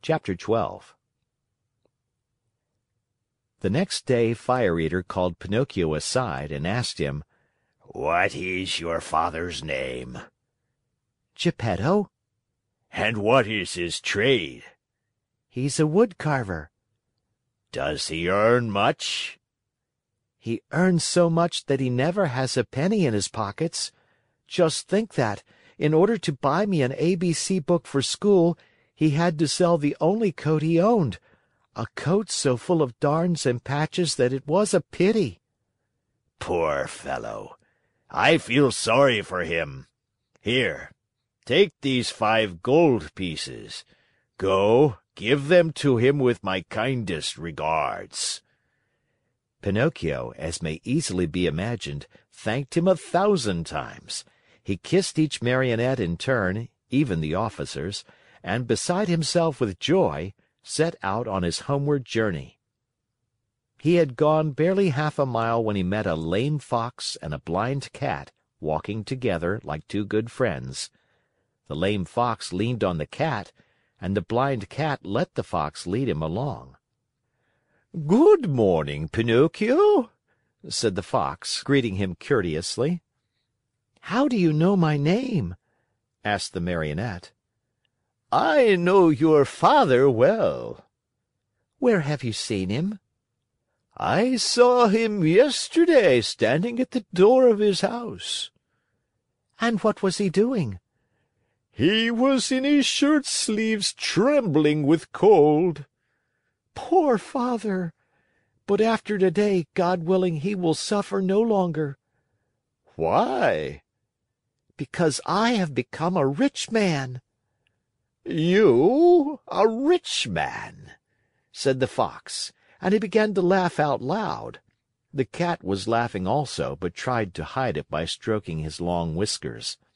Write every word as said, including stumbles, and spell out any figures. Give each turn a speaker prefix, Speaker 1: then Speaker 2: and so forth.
Speaker 1: Chapter twelve. The next day Fire Eater called Pinocchio aside and asked him, "What is your father's name?" "Geppetto." "And what is his trade?" "He's a wood carver." "Does he earn much?" "He earns so much that he never has a penny in his pockets. Just think that, in order to buy me an A B C book for school, he had to sell the only coat he owned, a coat so full of darns and patches that it was a pity." "Poor fellow! I feel sorry for him. Here, take these five gold pieces. Go, give them to him with my kindest regards." Pinocchio, as may easily be imagined, thanked him a thousand times. He kissed each Marionette in turn, even the officers, and, beside himself with joy, set out on his homeward journey. He had gone barely half a mile when he met a lame Fox and a blind Cat walking together like two good friends. The lame Fox leaned on the Cat, and the blind Cat let the Fox lead him along. "Good morning, Pinocchio," said the Fox, greeting him courteously. "How do you know my name?" asked the Marionette. "I know your father well." "Where have you seen him?" "I saw him yesterday standing at the door of his house." "And what was he doing?" "He was in his shirt sleeves, trembling with cold." "Poor father! But after today, God willing, he will suffer no longer." "Why?" "Because I have become a rich man." "You, a rich man?" said the Fox, and he began to laugh out loud. The Cat was laughing also, but tried to hide it by stroking his long whiskers.